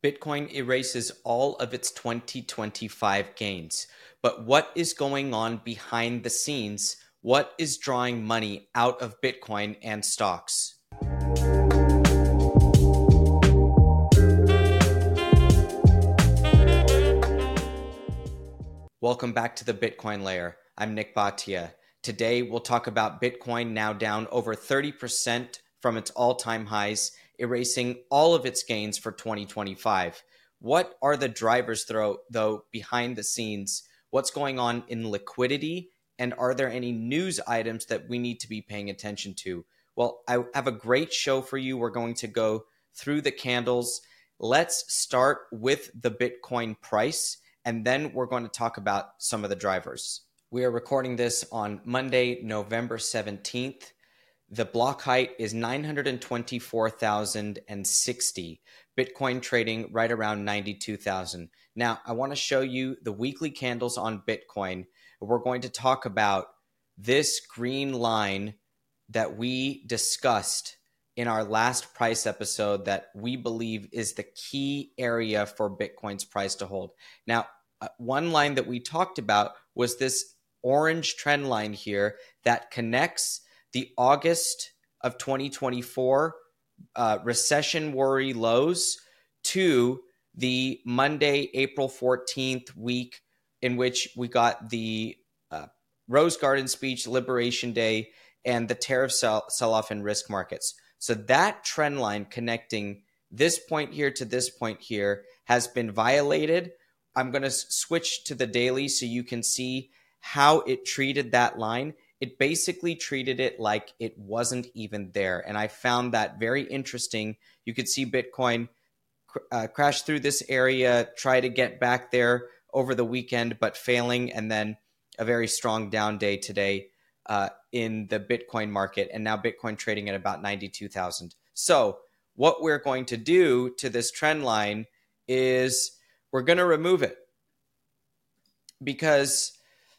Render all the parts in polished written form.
Bitcoin erases all of its 2025 gains. But what is going on behind the scenes? What is drawing money out of Bitcoin and stocks? Welcome back to the Bitcoin Layer. I'm Nick Bhatia. Today, we'll talk about Bitcoin now down over 30% from its all-time highs, erasing all of its gains for 2025. What are the drivers, though, behind the scenes? What's going on in liquidity? And are there any news items that we need to be paying attention to? Well, I have a great show for you. We're going to go through the candles. Let's start with the Bitcoin price, and then we're going to talk about some of the drivers. We are recording this on Monday, November 17th. The block height is 924,060. Bitcoin trading right around 92,000. Now, I want to show you the weekly candles on Bitcoin. We're going to talk about this green line that we discussed in our last price episode that we believe is the key area for Bitcoin's price to hold. Now, one line that we talked about was this orange trend line here that connects the August of 2024 recession worry lows to the Monday, April 14th week in which we got the Rose Garden speech, Liberation Day, and the tariff sell-off in risk markets. So that trend line connecting this point here to this point here has been violated. I'm going to switch to the daily so you can see how it treated that line. It basically treated it like it wasn't even there. And I found that very interesting. You could see Bitcoin crash through this area, try to get back there over the weekend, but failing, and then a very strong down day today in the Bitcoin market. And now Bitcoin trading at about 92,000. So what we're going to do to this trend line is we're going to remove it, because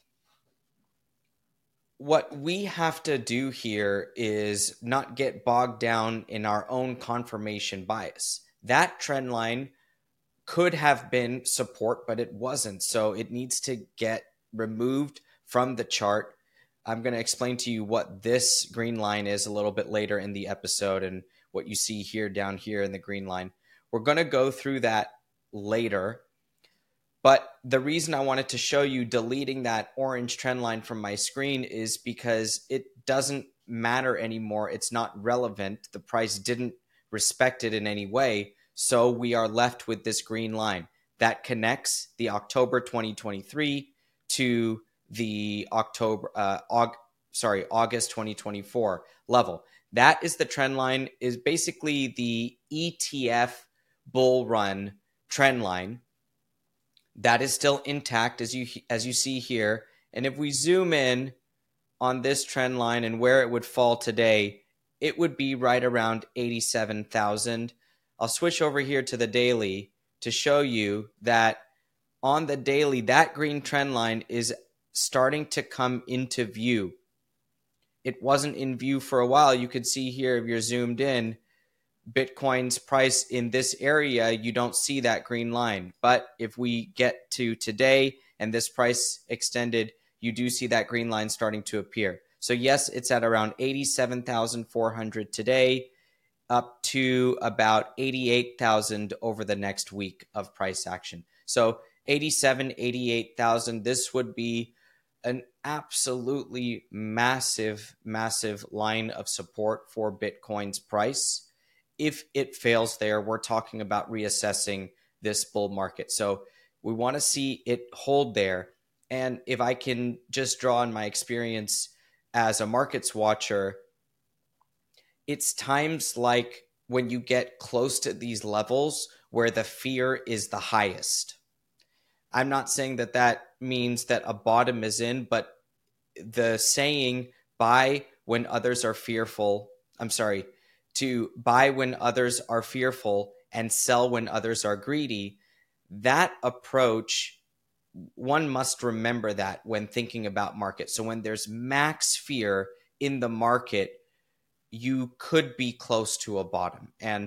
what we have to do here is not get bogged down in our own confirmation bias. That trend line could have been support, but it wasn't. So it needs to get removed from the chart. I'm going to explain to you what this green line is a little bit later in the episode and what you see here down here in the green line. We're going to go through that later. But the reason I wanted to show you deleting that orange trend line from my screen is because it doesn't matter anymore. It's not relevant. The price didn't respect it in any way. So we are left with this green line that connects the October 2023 to the August 2024 level. That is the trend line, is basically the ETF bull run trend line. That is still intact as you see here. And if we zoom in on this trend line and where it would fall today, it would be right around 87,000. I'll switch over here to the daily to show you that on the daily, that green trend line is starting to come into view. It wasn't in view for a while. You could see here, if you're zoomed in, Bitcoin's price in this area, you don't see that green line. But if we get to today and this price extended, you do see that green line starting to appear. So yes, it's at around 87,400 today, up to about 88,000 over the next week of price action. So 88,000, this would be an absolutely massive, massive line of support for Bitcoin's price. If it fails there, we're talking about reassessing this bull market. So we want to see it hold there. And if I can just draw on my experience as a markets watcher, it's times like when you get close to these levels where the fear is the highest. I'm not saying that that means that a bottom is in, but the saying, buy when others are fearful, to buy when others are fearful and sell when others are greedy, that approach, one must remember that when thinking about market. So when there's max fear in the market, you could be close to a bottom. And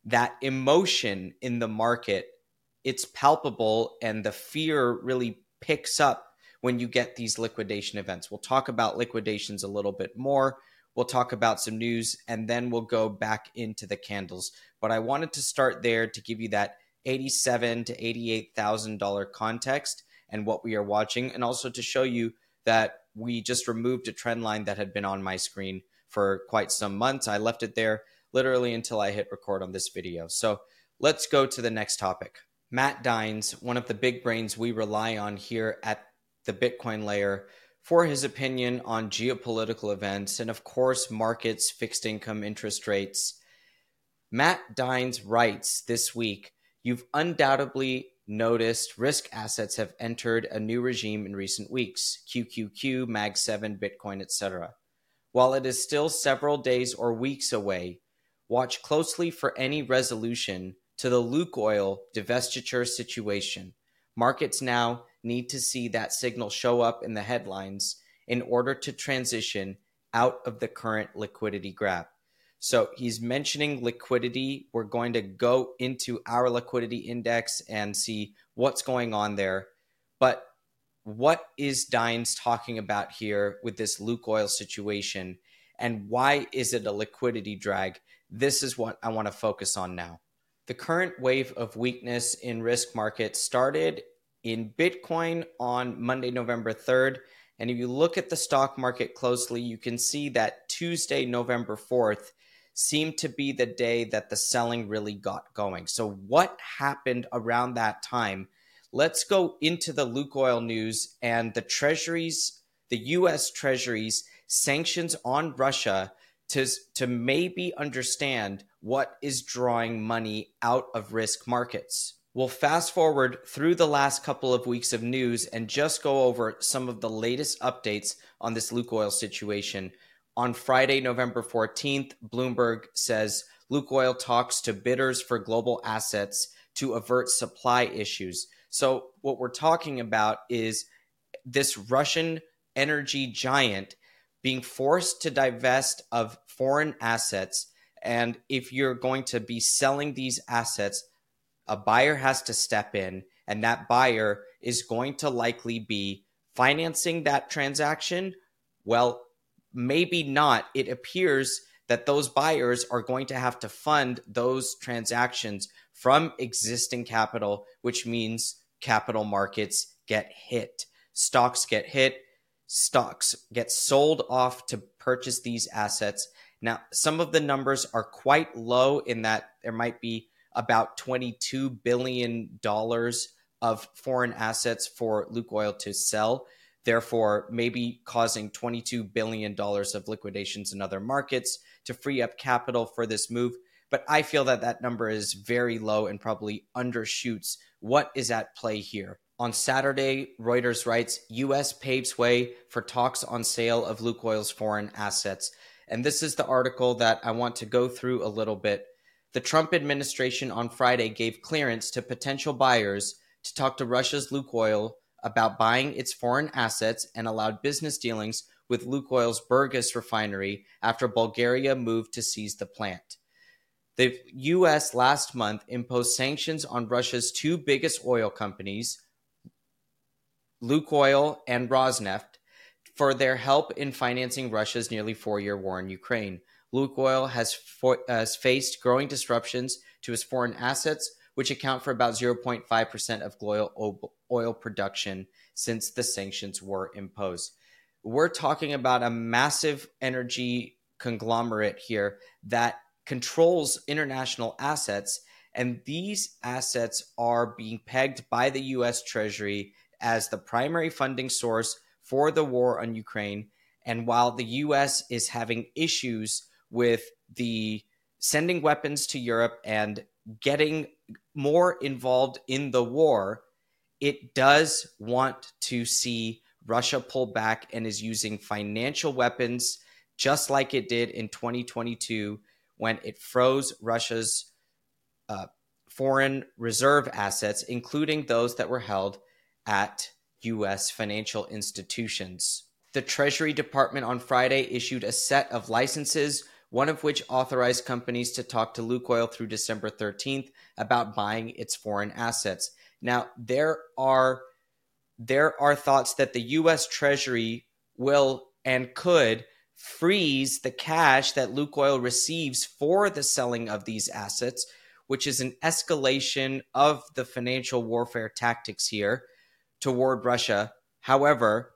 that emotion in the market, it's palpable, and the fear really picks up when you get these liquidation events. We'll talk about liquidations a little bit more. We'll talk about some news, and then we'll go back into the candles. But I wanted to start there to give you that $87,000 to $88,000 context and what we are watching, and also to show you that we just removed a trend line that had been on my screen for quite some months. I left it there literally until I hit record on this video. So let's go to the next topic. Matt Dines, one of the big brains we rely on here at the Bitcoin Layer, for his opinion on geopolitical events and, of course, markets, fixed income, interest rates. Matt Dines writes this week, "You've undoubtedly noticed risk assets have entered a new regime in recent weeks, QQQ, Mag7, Bitcoin, etc. While it is still several days or weeks away, watch closely for any resolution to the Lukoil divestiture situation. Markets now need to see that signal show up in the headlines in order to transition out of the current liquidity grab." So he's mentioning liquidity. We're going to go into our liquidity index and see what's going on there. But what is Dines talking about here with this Lukoil situation, and why is it a liquidity drag? This is what I want to focus on now. The current wave of weakness in risk markets started in Bitcoin on Monday, November 3rd. And if you look at the stock market closely, you can see that Tuesday, November 4th, seemed to be the day that the selling really got going. So what happened around that time? Let's go into the Lukoil news and the treasuries, the US treasuries sanctions on Russia to maybe understand what is drawing money out of risk markets. We'll fast forward through the last couple of weeks of news and just go over some of the latest updates on this Lukoil situation. On Friday, November 14th, Bloomberg says Lukoil talks to bidders for global assets to avert supply issues. So what we're talking about is this Russian energy giant being forced to divest of foreign assets. And if you're going to be selling these assets, a buyer has to step in, and that buyer is going to likely be financing that transaction. Well, maybe not. It appears that those buyers are going to have to fund those transactions from existing capital, which means capital markets get hit. Stocks get hit. Stocks get sold off to purchase these assets. Now, some of the numbers are quite low in that there might be about $22 billion of foreign assets for Lukoil to sell, therefore maybe causing $22 billion of liquidations in other markets to free up capital for this move. But I feel that that number is very low and probably undershoots what is at play here. On Saturday, Reuters writes, U.S. paves way for talks on sale of Lukoil's foreign assets. And this is the article that I want to go through a little bit. The Trump administration on Friday gave clearance to potential buyers to talk to Russia's Lukoil about buying its foreign assets and allowed business dealings with Lukoil's Burgas refinery after Bulgaria moved to seize the plant. The U.S. last month imposed sanctions on Russia's two biggest oil companies, Lukoil and Rosneft, for their help in financing Russia's nearly 4-year war in Ukraine. Lukoil has faced growing disruptions to its foreign assets, which account for about 0.5% of global oil production since the sanctions were imposed. We're talking about a massive energy conglomerate here that controls international assets, and these assets are being pegged by the U.S. Treasury as the primary funding source for the war on Ukraine. And while the U.S. is having issues with the sending weapons to Europe and getting more involved in the war, it does want to see Russia pull back and is using financial weapons just like it did in 2022 when it froze Russia's foreign reserve assets, including those that were held at U.S. financial institutions. The Treasury Department on Friday issued a set of licenses one of which authorized companies to talk to Lukoil through December 13th about buying its foreign assets. Now, there are thoughts that the U.S. Treasury will and could freeze the cash that Lukoil receives for the selling of these assets, which is an escalation of the financial warfare tactics here toward Russia. However,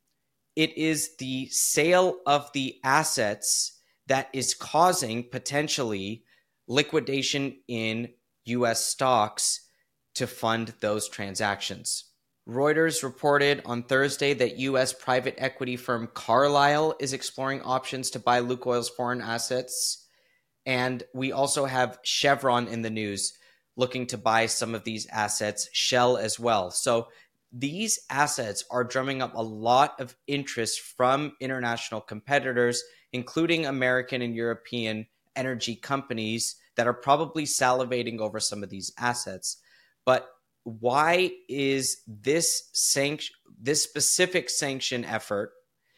it is the sale of the assets that is causing potentially liquidation in U.S. stocks to fund those transactions. Reuters reported on Thursday that U.S. private equity firm Carlyle is exploring options to buy Lukoil's foreign assets. And we also have Chevron in the news looking to buy some of these assets, Shell as well. So these assets are drumming up a lot of interest from international competitors, including American and European energy companies that are probably salivating over some of these assets. But why is this specific sanction effort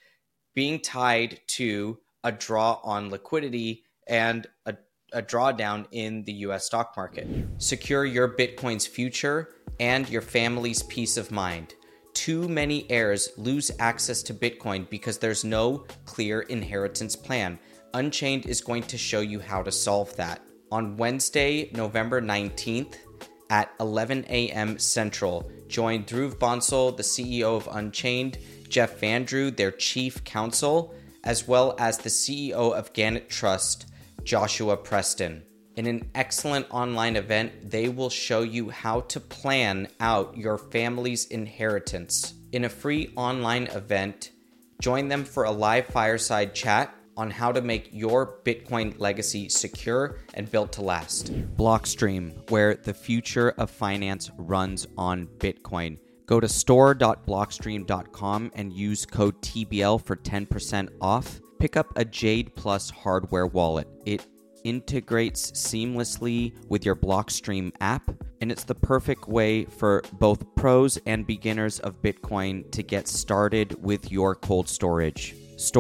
being tied to a draw on liquidity and a drawdown in the U.S. stock market? Secure your Bitcoin's future and your family's peace of mind. Too many heirs lose access to Bitcoin because there's no clear inheritance plan. Unchained is going to show you how to solve that. On Wednesday, November 19th, at 11 a.m. Central, join Dhruv Bansal, the CEO of Unchained, Jeff Vandrew, their chief counsel, as well as the CEO of Gannett Trust, Joshua Preston. In an excellent online event, they will show you how to plan out your family's inheritance. In a free online event, join them for a live fireside chat on how to make your Bitcoin legacy secure and built to last. Blockstream, where the future of finance runs on Bitcoin. Go to store.blockstream.com and use code TBL for 10% off. Pick up a Jade Plus hardware wallet. It integrates seamlessly with your Blockstream app, and it's the perfect way for both pros and beginners of Bitcoin to get started with your cold storage.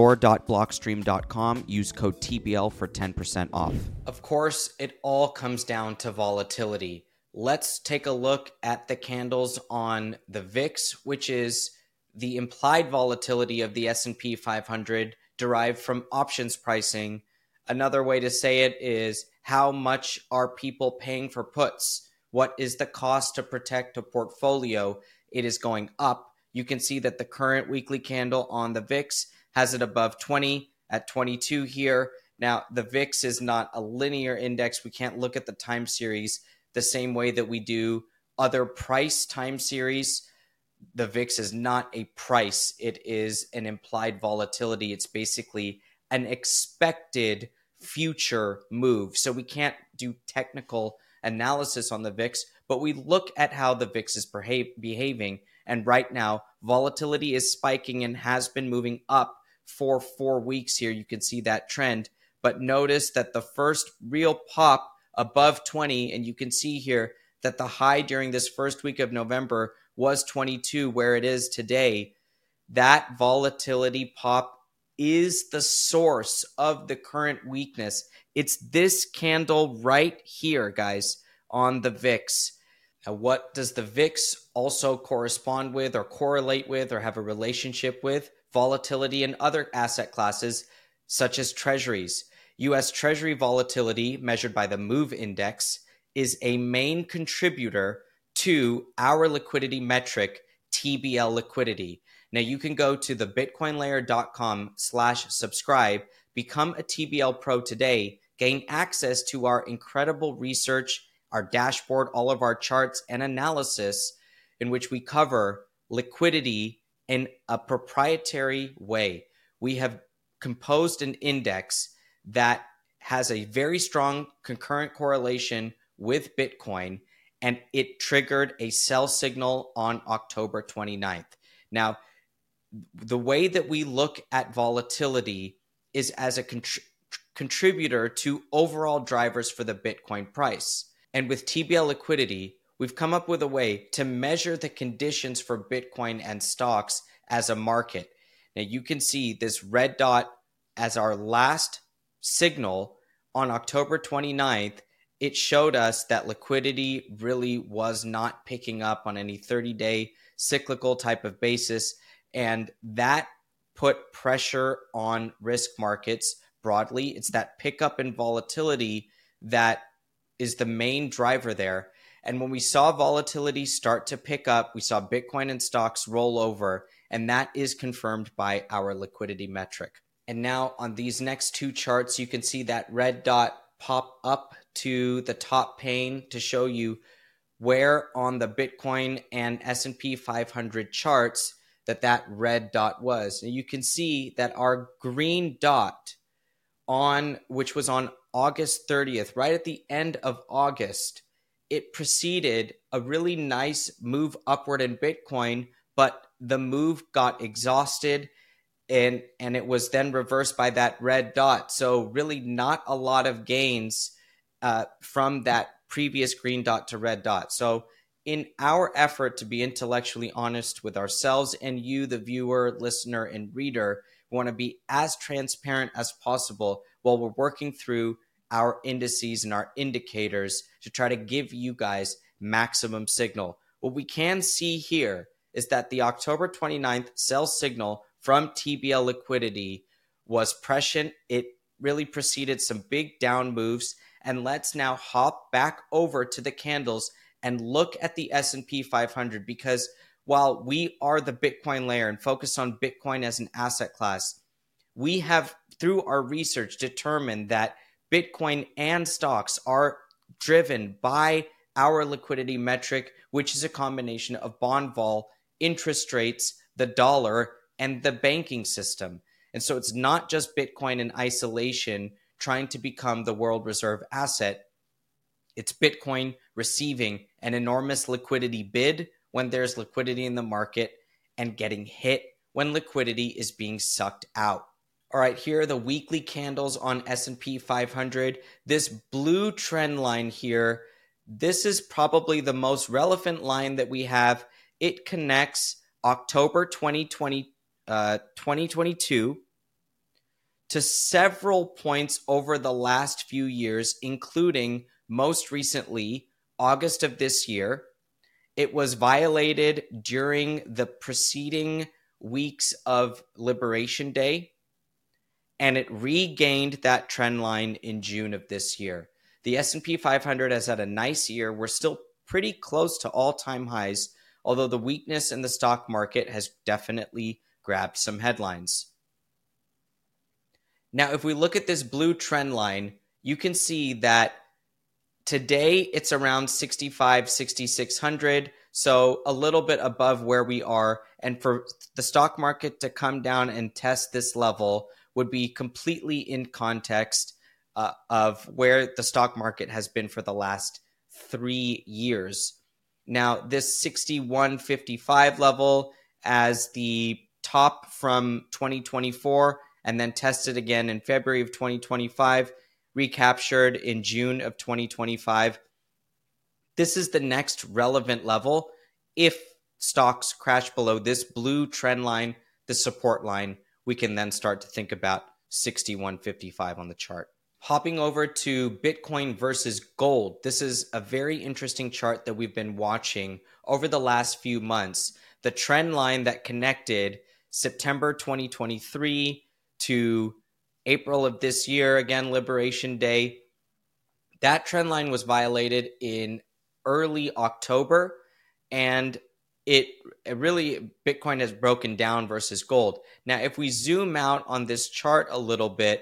Store.blockstream.com. Use code TBL for 10% off. Of course, it all comes down to volatility. Let's take a look at the candles on the VIX, which is the implied volatility of the S&P 500 derived from options pricing. Another way to say it is how much are people paying for puts? What is the cost to protect a portfolio? It is going up. You can see that the current weekly candle on the VIX has it above 20 at 22 here. Now, the VIX is not a linear index. We can't look at the time series the same way that we do other price time series. The VIX is not a price. It is an implied volatility. It's basically an expected future move. So we can't do technical analysis on the VIX, but we look at how the VIX is behaving. And right now, volatility is spiking and has been moving up for 4 weeks here. You can see that trend. But notice that the first real pop above 20, and you can see here that the high during this first week of November was 22, where it is today. That volatility pop is the source of the current weakness. It's this candle right here, guys, on the VIX. Now, what does the VIX also correspond with or correlate with or have a relationship with? Volatility in other asset classes, such as treasuries. U.S. Treasury volatility, measured by the MOVE Index, is a main contributor to our liquidity metric, TBL liquidity. Now, you can go to thebitcoinlayer.com/subscribe, become a TBL Pro today, gain access to our incredible research, our dashboard, all of our charts and analysis in which we cover liquidity in a proprietary way. We have composed an index that has a very strong concurrent correlation with Bitcoin, and it triggered a sell signal on October 29th. Now, the way that we look at volatility is as a contributor to overall drivers for the Bitcoin price. And with TBL liquidity, we've come up with a way to measure the conditions for Bitcoin and stocks as a market. Now, you can see this red dot as our last signal on October 29th, it showed us that liquidity really was not picking up on any 30-day cyclical type of basis. And that put pressure on risk markets broadly. It's that pickup in volatility that is the main driver there. And when we saw volatility start to pick up, we saw Bitcoin and stocks roll over, and that is confirmed by our liquidity metric. And now on these next two charts, you can see that red dot pop up to the top pane to show you where on the Bitcoin and S&P 500 charts that red dot was. And you can see that our green dot which was on August 30th, right at the end of August, it preceded a really nice move upward in Bitcoin, but the move got exhausted and it was then reversed by that red dot. So really not a lot of gains from that previous green dot to red dot. So in our effort to be intellectually honest with ourselves and you, the viewer, listener, and reader, we want to be as transparent as possible while we're working through our indices and our indicators to try to give you guys maximum signal. What we can see here is that the October 29th sell signal from TBL liquidity was prescient. It really preceded some big down moves. And let's now hop back over to the candles and look at the S&P 500, because while we are the Bitcoin layer and focus on Bitcoin as an asset class, we have, through our research, determined that Bitcoin and stocks are driven by our liquidity metric, which is a combination of bond vol, interest rates, the dollar, and the banking system. And so it's not just Bitcoin in isolation trying to become the world reserve asset. It's Bitcoin receiving an enormous liquidity bid when there's liquidity in the market and getting hit when liquidity is being sucked out. All right, here are the weekly candles on S&P 500. This blue trend line here, this is probably the most relevant line that we have. It connects October 2022 to several points over the last few years, including most recently August of this year. It was violated during the preceding weeks of Liberation Day, and it regained that trend line in June of this year. The S&P 500 has had a nice year. We're still pretty close to all-time highs, although the weakness in the stock market has definitely grabbed some headlines. Now, if we look at this blue trend line, you can see that today it's around 6,600, so a little bit above where we are. And for the stock market to come down and test this level would be completely in context of where the stock market has been for the last 3 years. Now, this 6155 level as the top from 2024 and then tested again in February of 2025, recaptured in June of 2025. This is the next relevant level. If stocks crash below this blue trend line, the support line, we can then start to think about 6155 on the chart. Hopping over to Bitcoin versus gold. This is a very interesting chart that we've been watching over the last few months. The trend line that connected September 2023 to April of this year, again, Liberation Day, that trend line was violated in early October, and Bitcoin has broken down versus gold. Now, if we zoom out on this chart a little bit,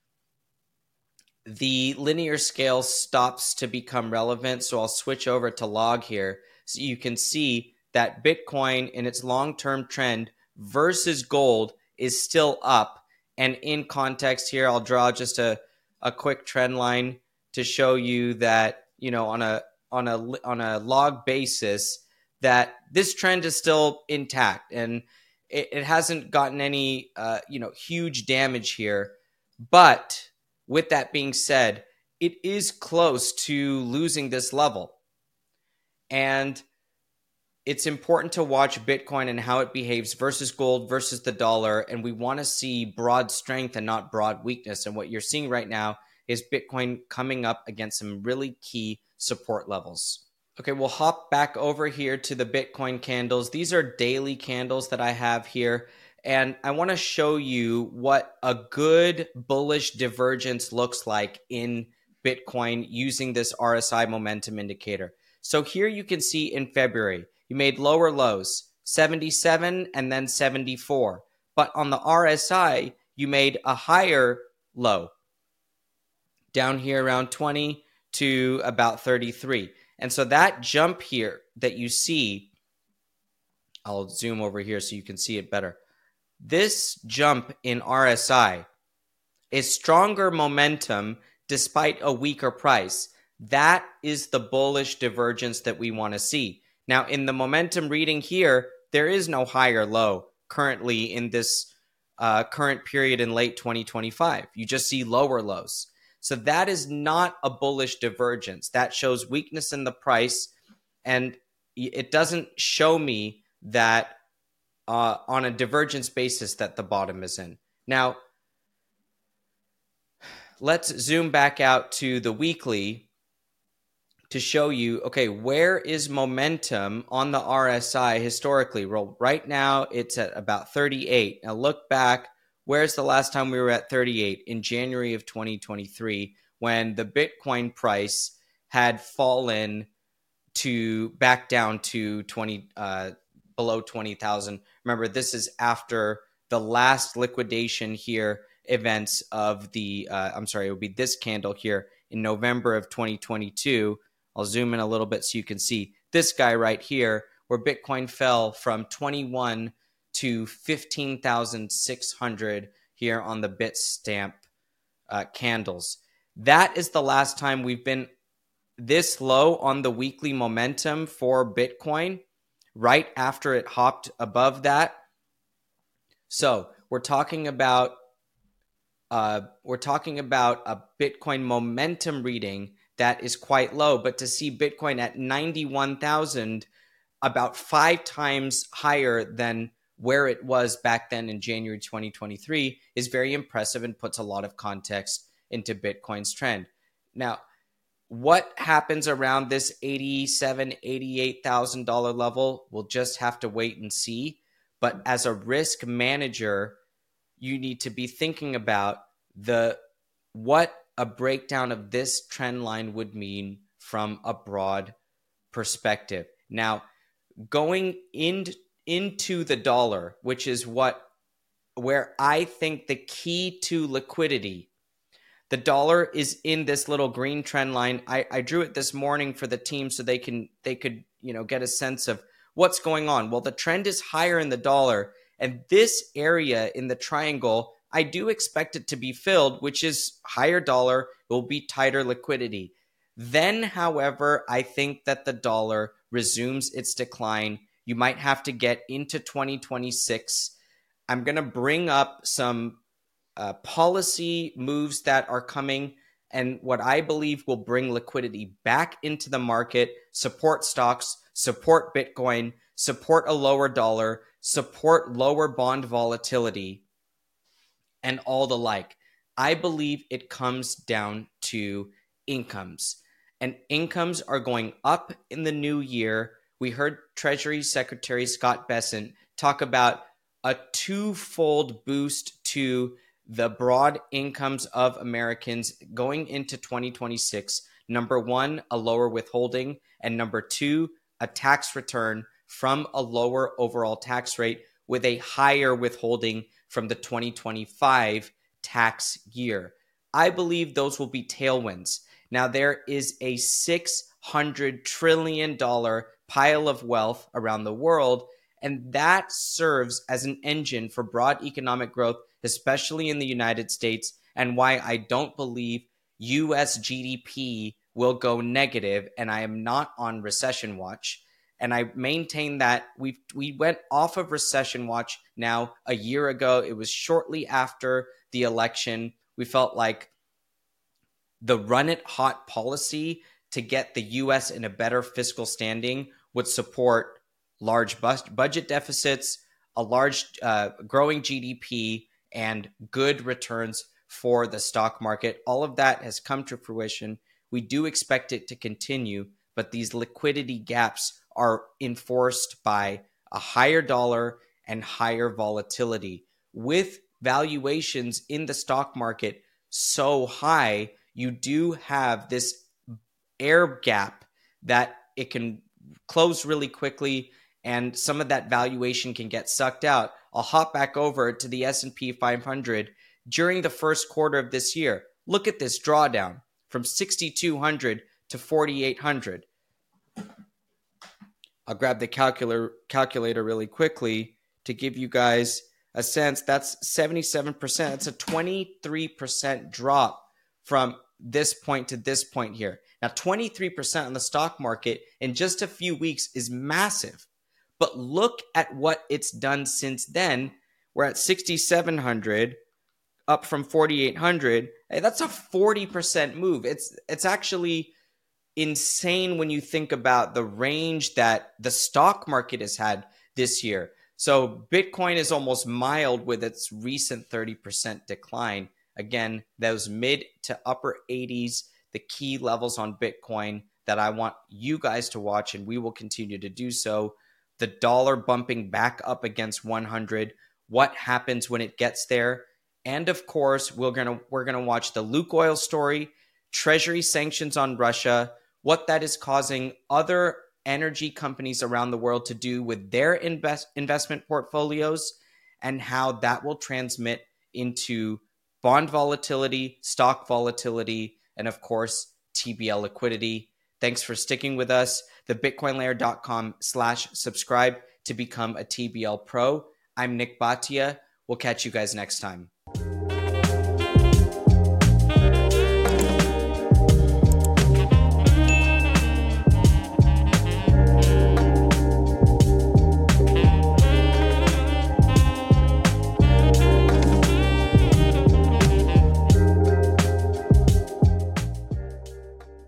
the linear scale stops to become relevant. So I'll switch over to log here. So you can see that Bitcoin in its long-term trend versus gold is still up. And in context here, I'll draw just a quick trend line to show you that, on a log basis, that this trend is still intact and it hasn't gotten any huge damage here. But with that being said, it is close to losing this level. And it's important to watch Bitcoin and how it behaves versus gold versus the dollar. And we want to see broad strength and not broad weakness. And what you're seeing right now is Bitcoin coming up against some really key support levels. Okay, we'll hop back over here to the Bitcoin candles. These are daily candles that I have here. And I want to show you what a good bullish divergence looks like in Bitcoin using this RSI momentum indicator. So here you can see in February, you made lower lows, 77 and then 74. But on the RSI, you made a higher low down here around 20 to about 33. And so that jump here that you see, I'll zoom over here so you can see it better. This jump in RSI is stronger momentum despite a weaker price. That is the bullish divergence that we want to see. Now, in the momentum reading here, there is no higher low currently in this current period in late 2025. You just see lower lows. So that is not a bullish divergence. That shows weakness in the price, and it doesn't show me that on a divergence basis that the bottom is in. Now, let's zoom back out to the weekly to show you, okay, where is momentum on the RSI historically? Well, right now it's at about 38. Now look back, where's the last time we were at 38? In January of 2023, when the Bitcoin price had fallen to back down to below 20,000. Remember, this is after the last liquidation here events of the, it would be this candle here in November of 2022. I'll zoom in a little bit so you can see this guy right here, where Bitcoin fell from 21 to 15,600 here on the Bitstamp candles. That is the last time we've been this low on the weekly momentum for Bitcoin, right after it hopped above that. So we're talking about a Bitcoin momentum reading that is quite low, but to see Bitcoin at 91,000, about 5 times higher than where it was back then in January 2023, is very impressive and puts a lot of context into Bitcoin's trend. Now, what happens around this $87,000, $88,000 level? We'll just have to wait and see. But as a risk manager, you need to be thinking about what a breakdown of this trend line would mean from a broad perspective. Now, going into the dollar, which is where I think the key to liquidity, the dollar is in this little green trend line. I drew it this morning for the team so they could get a sense of what's going on. Well, the trend is higher in the dollar, and this area in the triangle, I do expect it to be filled, which is higher dollar. It will be tighter liquidity. Then, however, I think that the dollar resumes its decline. You might have to get into 2026. I'm going to bring up some policy moves that are coming and what I believe will bring liquidity back into the market, support stocks, support Bitcoin, support a lower dollar, support lower bond volatility, and all the like. I believe it comes down to incomes. And incomes are going up in the new year. We heard Treasury Secretary Scott Bessent talk about a twofold boost to the broad incomes of Americans going into 2026. Number one, a lower withholding. And number two, a tax return from a lower overall tax rate with a higher withholding from the 2025 tax year. I believe those will be tailwinds. Now, there is a $600 trillion pile of wealth around the world, and that serves as an engine for broad economic growth, especially in the United States, and why I don't believe US GDP will go negative, and I am not on recession watch. And I maintain that we went off of recession watch now a year ago. It was shortly after the election. We felt like the run it hot policy to get the U.S. in a better fiscal standing would support large budget deficits, a large growing GDP, and good returns for the stock market. All of that has come to fruition. We do expect it to continue, but these liquidity gaps are enforced by a higher dollar and higher volatility. With valuations in the stock market so high, you do have this air gap that it can close really quickly, and some of that valuation can get sucked out. I'll hop back over to the S&P 500 during the first quarter of this year. Look at this drawdown from 6,200 to 4,800. I'll grab the calculator really quickly to give you guys a sense. That's 77%. That's a 23% drop from this point to this point here. Now, 23% on the stock market in just a few weeks is massive. But look at what it's done since then. We're at 6,700, up from 4,800. Hey, that's a 40% move. It's actually insane when you think about the range that the stock market has had this year. So Bitcoin is almost mild with its recent 30% decline. Again, those mid to upper 80s, the key levels on Bitcoin that I want you guys to watch, and we will continue to do so. The dollar bumping back up against 100. What happens when it gets there? And of course, we're gonna watch the Lukoil story, Treasury sanctions on Russia, what that is causing other energy companies around the world to do with their investment portfolios, and how that will transmit into bond volatility, stock volatility, and of course, TBL liquidity. Thanks for sticking with us. thebitcoinlayer.com/subscribe to become a TBL Pro. I'm Nick Bhatia. We'll catch you guys next time.